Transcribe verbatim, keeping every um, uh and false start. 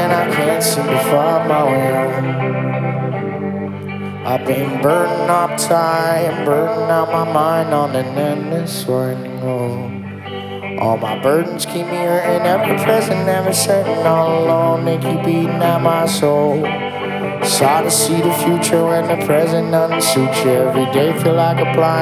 and I can't seem to find my way home. I've been burning up time, burning out my mind on an endless winding road. All my burdens keep me hurting, ever present, never certain, all alone, they keep eating at my soul. It's hard to see the future when the present doesn't suit you. Every day feel like a blind